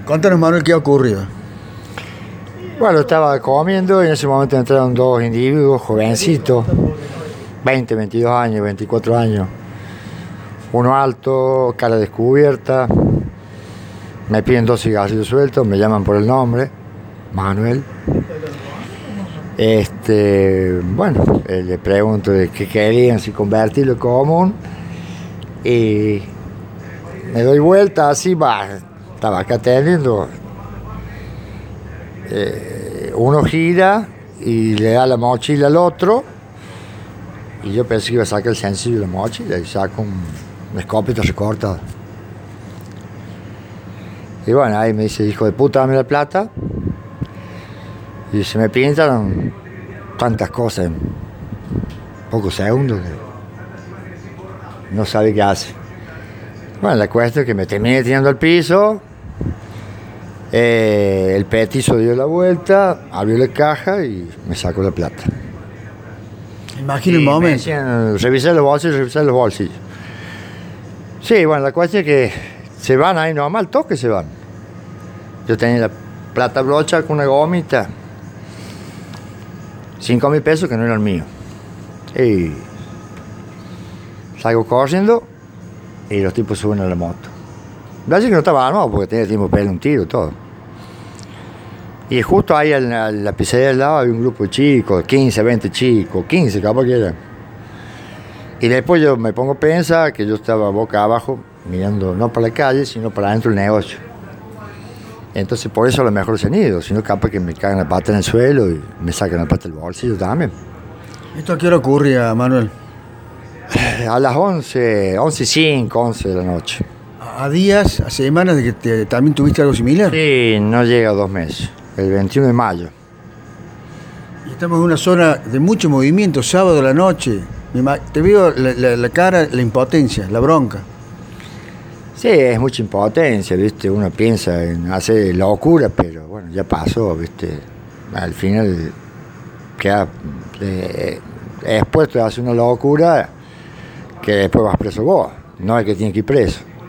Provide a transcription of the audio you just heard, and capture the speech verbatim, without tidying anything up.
Contanos, Manuel, ¿qué ha ocurrido? Bueno, estaba comiendo y en ese momento entraron dos individuos jovencitos, veinte, veintidós años, veinticuatro años. Uno alto, cara descubierta, me piden dos cigarrillos sueltos, me llaman por el nombre, Manuel. Este, bueno, eh, le pregunto de qué querían, si convertirlo en común, y me doy vuelta así, va, estaba acá teniendo. Eh, uno gira y le da la mochila al otro, y yo pensé que iba a sacar el sencillo de la mochila y saco un, una escopeta recortada. Y bueno, ahí me dice, hijo de puta, dame la plata. Y se me pintaron tantas cosas en pocos segundos que no sabe qué hace. Bueno, la cuestión es que me terminé tirando al piso. Eh, el petizo dio la vuelta, abrió la caja y me sacó la plata. Imagino el momento. Me decían, revisé los bolsillos, revisé los bolsillos. Sí, bueno, la cuestión es que se van ahí nomás, al toque se van. Yo tenía la plata brocha con una gomita. Cinco mil pesos que no eran míos. Y salgo corriendo y los tipos suben a la moto. Parece que no estaba armado porque tenía tiempo para pegarle un tiro y todo. Y justo ahí en la, la pizzería del lado había un grupo de chicos, quince, veinte chicos, quince capaz que eran. Y después yo me pongo a pensar que yo estaba boca abajo, mirando no para la calle, sino para adentro del negocio. Entonces por eso a lo mejor se han ido, sino capaz que me cagan la pata en el suelo y me sacan la pata del bolsillo también. ¿Esto a qué hora ocurría, Manuel? A las once, once y cinco, once de la noche. ¿A días, a semanas de que te, también tuviste algo similar? Sí, no llega a dos meses, el veintiuno de mayo. Y estamos en una zona de mucho movimiento, sábado a la noche. Te veo la, la, la cara, la impotencia, la bronca. Sí, es mucha impotencia, ¿viste? Uno piensa en hacer locura, pero bueno, ya pasó, ¿viste? Al final queda eh, expuesto a hacer una locura que después vas preso vos, no es que tiene que ir preso.